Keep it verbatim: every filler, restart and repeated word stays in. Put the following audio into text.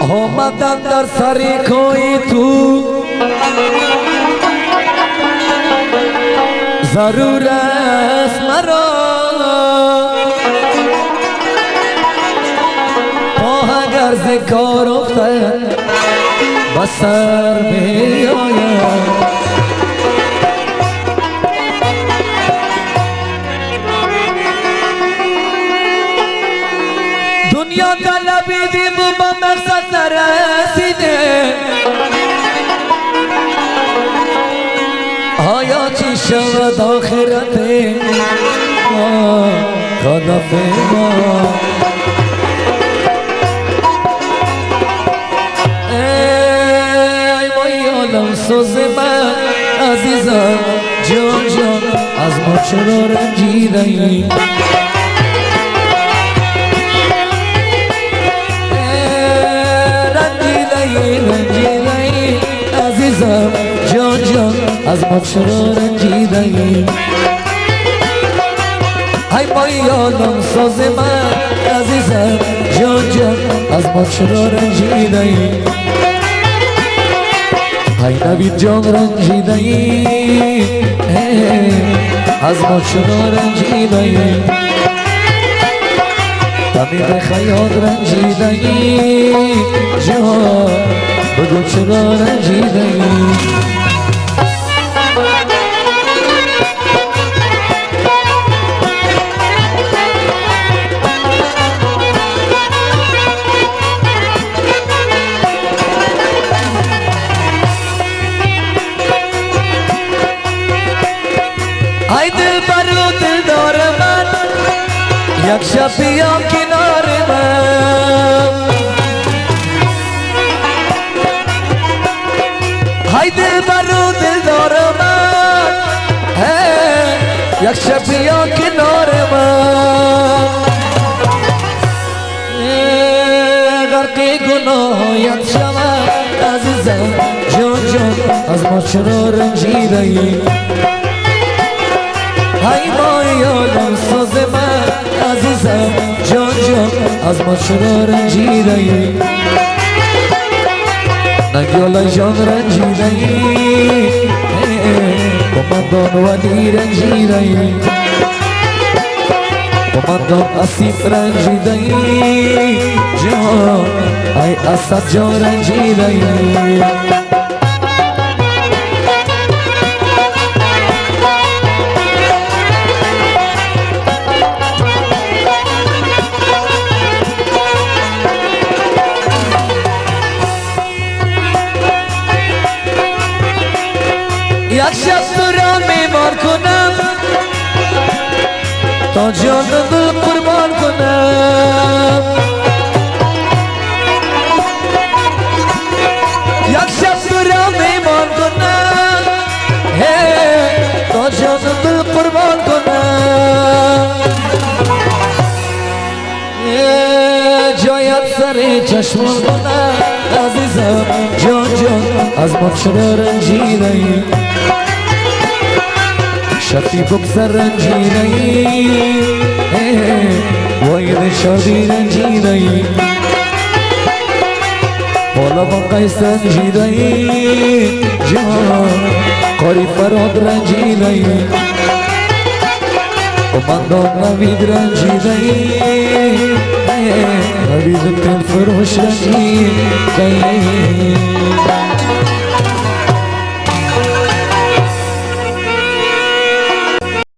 آمدن در سری کوی تو ضرور است مرا پا اگر ز کار افتد بسر می آید دنیا طلبیدیم و با مقصد نرسیده آیا چی شود آخرت ما هدف ما ای وای عالم سوز من عزیزم جان جان از ما چرا رنجیده ای رنجیده ای عزیزم جان جان از ما چرا رنجیده ای ای ما یادم ساز من عزیزم جان جان از ما چرا رنجیده ای ای نوید جان رنجیده ای از ما چرا رنجیده ای تمید خیاط رنجیده ای جان بگو چرا رنجیده ای ای دل برو دل دار من یک شب بیا کنار من های دل برو دل دار من یک شب بیا کنار من غرق گناهایت شود عزیزم جان جان از ما چرا رنجیده ای ای ما یادم ساز من عزیزم جان جان از ما چرا رنجیده ای نگیالا جان رنجیده ای قماندان ولی رنجیده ای قماندان اسیف رنجیده ای جان ای اسد جان رنجیده ای یک شب تو را میمار کنم تا جان دل قربان کنم یک شب تو را میمار کنم تا جان دل قربان کنم جایت سر چشمان کنم عزیزم جان جان از ما چرا رنجیده ای شفی بگذر رنجیده ای واید شادی رنجیده ای بالا با قیس رنجیده ای جان قاری فراد رنجیده ای قماندان نوید رنجیده ای نوید تل فروش رنجیده ای